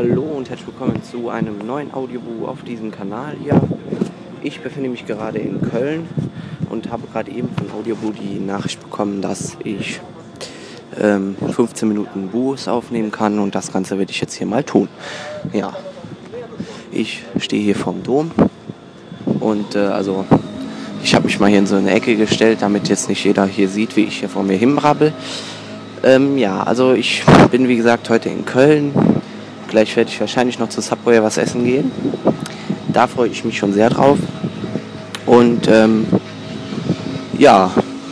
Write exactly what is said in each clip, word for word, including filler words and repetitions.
Hallo und herzlich willkommen zu einem neuen Audiobuch auf diesem Kanal hier. Ich befinde mich gerade in Köln und habe gerade eben von Audiobuch die Nachricht bekommen, dass ich ähm, fünfzehn Minuten Buß aufnehmen kann, und das Ganze werde ich jetzt hier mal tun. Ja, ich stehe hier vorm Dom und äh, also ich habe mich mal hier in so eine Ecke gestellt, damit jetzt nicht jeder hier sieht, wie ich hier vor mir hinbrabbel. Ähm, ja, also ich bin wie gesagt heute in Köln. Gleich werde ich wahrscheinlich noch zu Subway was essen gehen. Da freue ich mich schon sehr drauf. Und ähm, ja,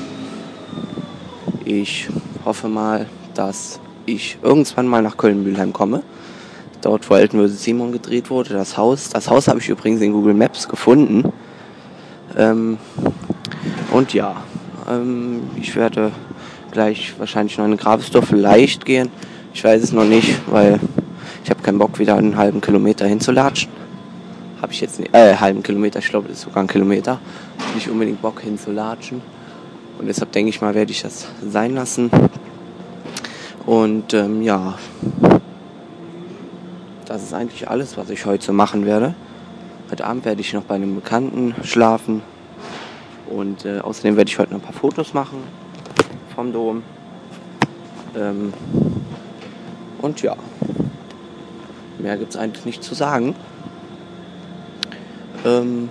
ich hoffe mal, dass ich irgendwann mal nach Köln-Mülheim komme. Dort, wo Elton versus. Simon gedreht wurde, das Haus. Das Haus habe ich übrigens in Google Maps gefunden. Ähm, und ja, ähm, ich werde gleich wahrscheinlich noch in Grabesdorf vielleicht gehen. Ich weiß es noch nicht, weil ich habe keinen Bock, wieder einen halben Kilometer hinzulatschen. Habe ich jetzt nicht, äh, halben Kilometer, ich glaube, das ist sogar ein Kilometer. Nicht unbedingt Bock hinzulatschen. Und deshalb denke ich mal, werde ich das sein lassen. Und ähm, ja, das ist eigentlich alles, was ich heute so machen werde. Heute Abend werde ich noch bei einem Bekannten schlafen. Und äh, außerdem werde ich heute noch ein paar Fotos machen vom Dom. Ähm, und ja, mehr gibt es eigentlich nicht zu sagen. Ähm,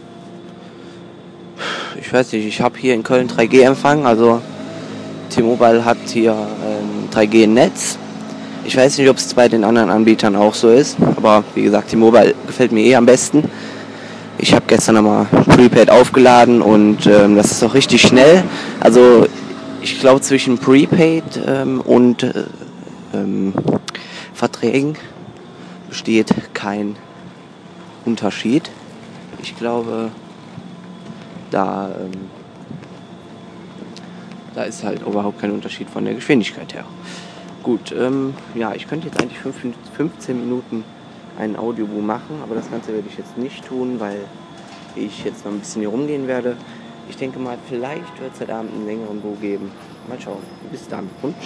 ich weiß nicht, ich habe hier in Köln drei G Empfang, also T-Mobile hat hier ähm, drei G Netz. Ich weiß nicht, ob es bei den anderen Anbietern auch so ist, aber wie gesagt, T-Mobile gefällt mir eh am besten. Ich habe gestern nochmal Prepaid aufgeladen und ähm, das ist auch richtig schnell. Also ich glaube, zwischen Prepaid ähm, und äh, ähm, Verträgen besteht kein Unterschied. Ich glaube, da, ähm, da ist halt überhaupt kein Unterschied von der Geschwindigkeit her. Gut, ähm, ja, ich könnte jetzt eigentlich fünfzehn Minuten ein Audiobuch machen, aber das Ganze werde ich jetzt nicht tun, weil ich jetzt noch ein bisschen hier rumgehen werde. Ich denke mal, vielleicht wird es heute Abend einen längeren Buch geben. Mal schauen. Bis dann und